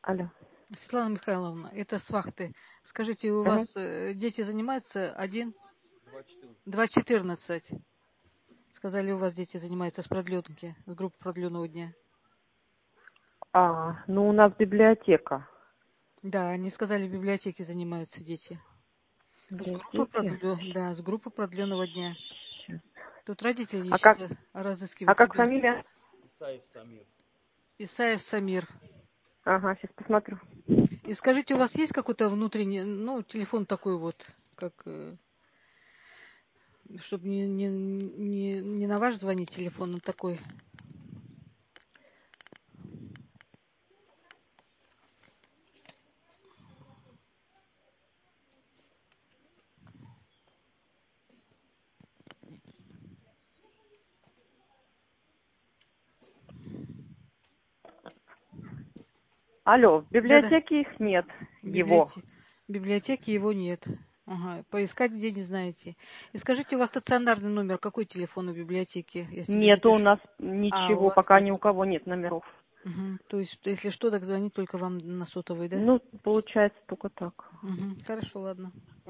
Алло. Светлана Михайловна, это с вахты. Скажите, у Угу. вас дети занимаются 2.14? Сказали, у вас дети занимаются с продленки, с группы продленного дня. Ну у нас библиотека. Да, они сказали, в библиотеке занимаются дети. Библиотеки? Да, с группы продленного дня. Сейчас. Тут родители А как, ищут, разыскивают как ребенка. фамилия? Исаев Самир. Ага, сейчас посмотрю. И скажите, у вас есть какой-то внутренний, телефон такой вот, как, чтобы не на ваш звонить телефон, а такой. Алло, в Да-да. библиотеке их нет, В его. библиотеке его нет. Ага, поискать где не знаете. И скажите, у вас стационарный номер, какой телефон у библиотеки? Я себе Нету у запишу. нас А, у ничего, вас пока нет. ни у кого нет номеров. Угу. То есть, если что, так звонить только вам на сотовый, да? Ну, получается только так. Угу. Хорошо, ладно.